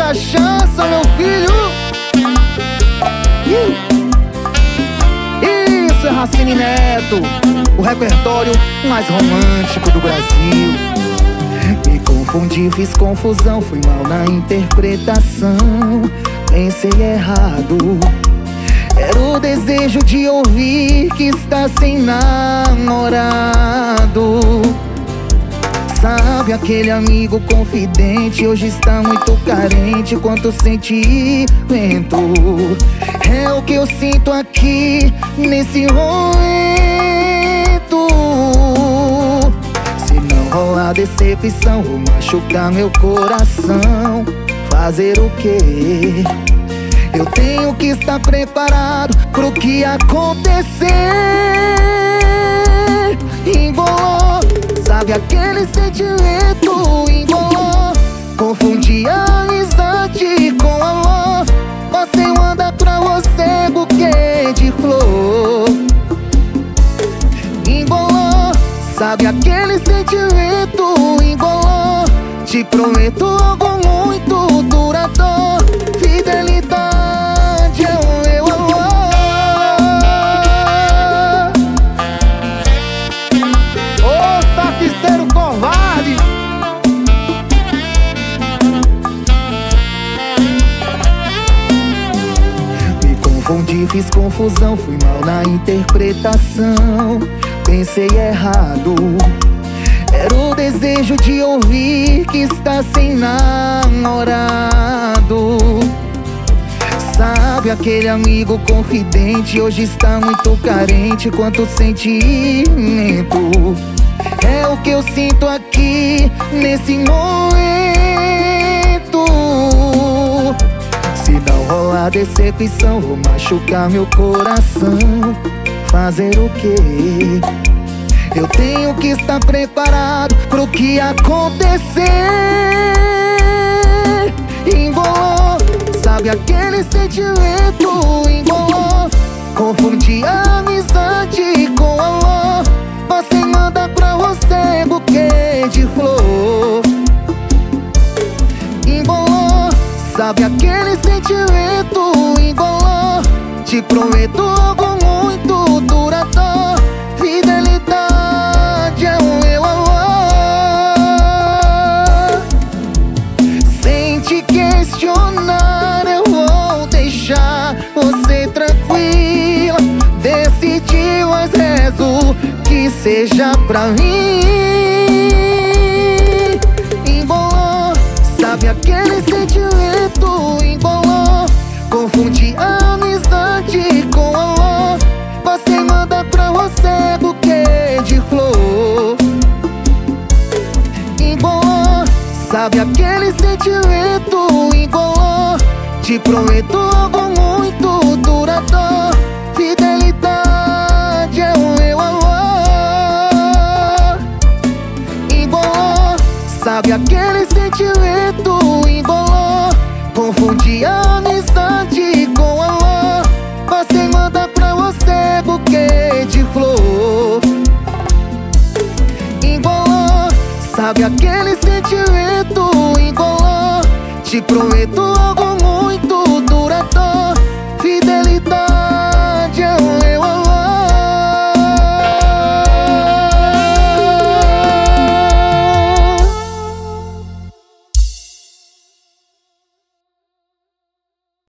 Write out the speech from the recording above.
cachaça, meu filho. Isso é Racine Neto, o repertório mais romântico do Brasil. Me confundi, fiz confusão, fui mal na interpretação. Pensei errado. Era o desejo de ouvir que está sem namorado. Sabe aquele amigo confidente, hoje está muito carente quanto sentimento. É o que eu sinto aqui nesse momento. Se não rolar decepção, vou machucar meu coração. Fazer o quê? Eu tenho que estar preparado pro que acontecer. Embolou, sabe aquele sentimento? Embolou, confundi a amizade com amor. Você manda pra você buquê de flor. Embolou, sabe aquele sentimento? Embolou, te prometo algo muito duradouro. Fidelidade é o meu amor. Ô saficeiro covarde! Me confundi, fiz confusão, fui mal na interpretação. Pensei errado. Era o desejo de ouvir que está sem namorado. Sabe aquele amigo confidente, hoje está muito carente quanto sentimento. É o que eu sinto aqui nesse momento. Se não rolar decepção, vou machucar meu coração. Fazer o quê? Eu tenho que estar preparado pro que acontecer. Embolou, sabe aquele sentimento? Embolou, confundi a amizade com amor. Você manda pra você buquê de flor. Embolou, sabe aquele sentimento? Embolou, te prometo algo muito duradouro. Fidelidade é o meu amor. Sem te questionar, eu vou deixar você tranquila. Decidi, mas rezo que seja pra mim. Embolou, sabe aquele sentimento? Embolou, confundi a amizade com amor. Você manda pra você buquê de flor. Embolou, sabe aquele sentimento? Embolou, te prometo algo muito duradouro. Fidelidade é o meu amor. Embolou, sabe aquele sentimento? Embolou, confundi a amizade com amor. Você manda pra você buquê de flor. Embolou, sabe aquele sentimento? Embolou, te prometo algo muito